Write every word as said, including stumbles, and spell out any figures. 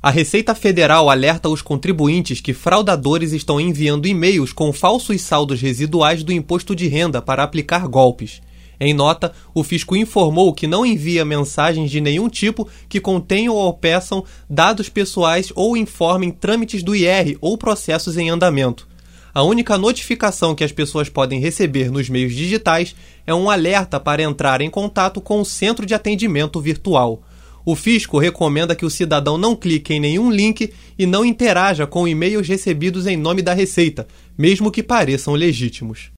A Receita Federal alerta os contribuintes que fraudadores estão enviando e-mails com falsos saldos residuais do imposto de renda para aplicar golpes. Em nota, o fisco informou que não envia mensagens de nenhum tipo que contenham ou peçam dados pessoais ou informem trâmites do I R ou processos em andamento. A única notificação que as pessoas podem receber nos meios digitais é um alerta para entrar em contato com o Centro de Atendimento Virtual. O fisco recomenda que o cidadão não clique em nenhum link e não interaja com e-mails recebidos em nome da Receita, mesmo que pareçam legítimos.